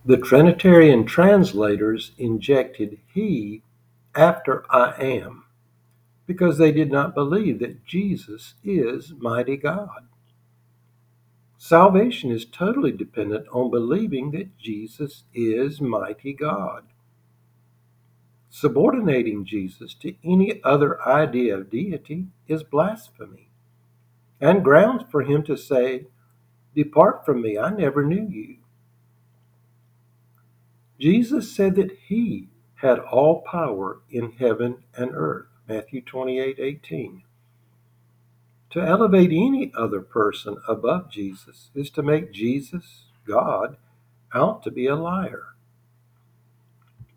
The Trinitarian translators injected he after I am because they did not believe that Jesus is mighty God. Salvation is totally dependent on believing that Jesus is mighty God. Subordinating Jesus to any other idea of deity is blasphemy and grounds for him to say, "Depart from me, I never knew you." Jesus said that he had all power in heaven and earth, Matthew 28:18. To elevate any other person above Jesus is to make Jesus, God, out to be a liar.